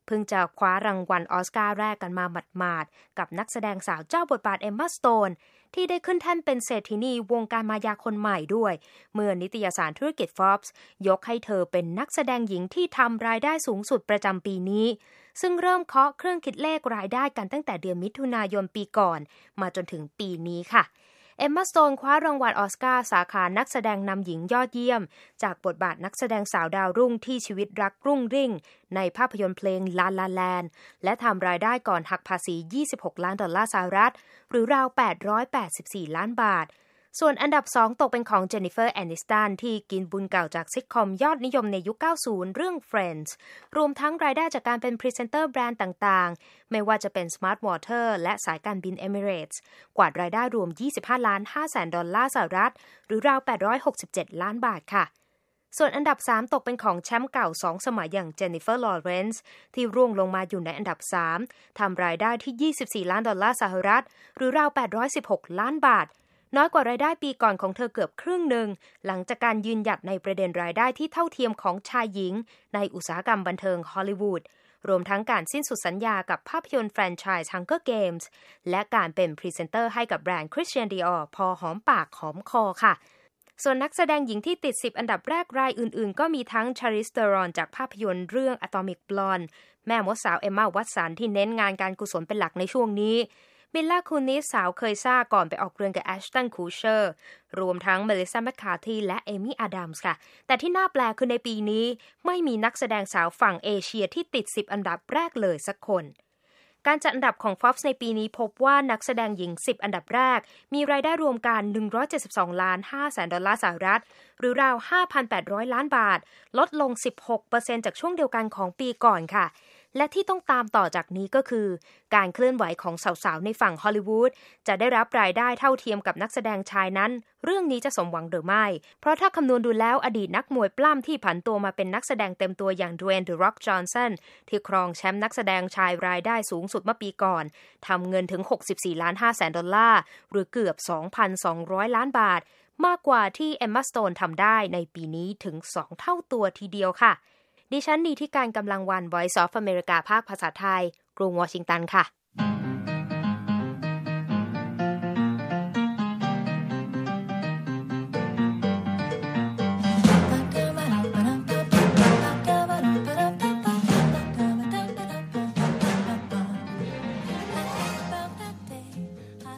เพิ่งจะคว้ารางวัลออสการ์แรกกันมาหมาดๆกับนักแสดงสาวเจ้าบทบาทเอมมาสโตนที่ได้ขึ้นแท่นเป็นเศรษฐินีวงการมายาคนใหม่ด้วยเมื่อนิตยสารธุรกิจ Forbes ยกให้เธอเป็นนักแสดงหญิงที่ทำรายได้สูงสุดประจำปีนี้ซึ่งเริ่มเคาะเครื่องคิดเลขรายได้กันตั้งแต่เดือนมิถุนายนปีก่อนมาจนถึงปีนี้ค่ะเอมมาสโตนคว้ารางวัลออสการ์สาขานักแสดงนำหญิงยอดเยี่ยมจากบทบาทนักแสดงสาวดาวรุ่งที่ชีวิตรักรุ่งริ่งในภาพยนตร์เพลง La La Land และทำรายได้ก่อนหักภาษี$26 ล้านหรือราว884 ล้านบาทส่วนอันดับ2ตกเป็นของเจนนิเฟอร์แอนิสตันที่กินบุญเก่าจากซิทคอมยอดนิยมในยุค 90 เรื่อง Friends รวมทั้งรายได้จากการเป็นพรีเซนเตอร์แบรนด์ต่างๆไม่ว่าจะเป็น Smart Water และสายการบิน Emirates กวาดรายได้รวม$25.5 ล้านหรือราว867 ล้านบาทค่ะส่วนอันดับ3ตกเป็นของแชมป์เก่า2สมัยอย่างเจนนิเฟอร์ลอเรนซ์ที่ร่วงลงมาอยู่ในอันดับ3ทำรายได้ที่$24 ล้านหรือราว816 ล้านบาทน้อยกว่ารายได้ปีก่อนของเธอเกือบครึ่งหนึ่งหลังจากการยืนหยัดในประเด็นรายได้ที่เท่าเทียมของชายหญิงในอุตสาหกรรมบันเทิงฮอลลีวูดรวมทั้งการสิ้นสุดสัญญากับภาพยนตร์แฟรนไชส์ Hunger Games และการเป็นพรีเซนเตอร์ให้กับแบรนด์ Christian Dior พอหอมปากหอมคอค่ะส่วนนักแสดงหญิงที่ติด10อันดับแรกรายอื่นๆก็มีทั้ง Charlize Theron จากภาพยนตร์เรื่อง Atomic Blonde แม่มดสาวเอมม่าวัตสันที่เน้นงานการกุศลเป็นหลักในช่วงนี้บิลล่าคูนิสสาวเคยซ่าก่อนไปออกเรือนกับแอชตันคูเชอร์รวมทั้งเมลิซาแมคคาร์ธีและเอมี่อาดัมส์ค่ะแต่ที่น่าแปลกคือในปีนี้ไม่มีนักแสดงสาวฝั่งเอเชียที่ติด10อันดับแรกเลยสักคนการจัดอันดับของ Forbes ในปีนี้พบว่านักแสดงหญิง10อันดับแรกมีรายได้รวมกัน$172.5 ล้านหรือราว 5,800 ล้านบาทลดลง 16% จากช่วงเดียวกันของปีก่อนค่ะและที่ต้องตามต่อจากนี้ก็คือการเคลื่อนไหวของสาวๆในฝั่งฮอลลีวูดจะได้รับรายได้เท่าเทียมกับนักแสดงชายนั้นเรื่องนี้จะสมหวังหรือไม่เพราะถ้าคำนวณดูแล้วอดีตนักมวยปล้ำที่ผันตัวมาเป็นนักแสดงเต็มตัวอย่าง Dwayne The Rock Johnson ที่ครองแชมป์นักแสดงชายรายได้สูงสุดเมื่อปีก่อนทำเงินถึง$64.5 ล้านหรือเกือบ 2,200 ล้านบาทมากกว่าที่เอมม่าสโตนทำได้ในปีนี้ถึง2เท่าตัวทีเดียวค่ะดิฉันนีที่การกำลังวัน Voice of America ภาคภาษาไทยกรุงวอชิงตันค่ะ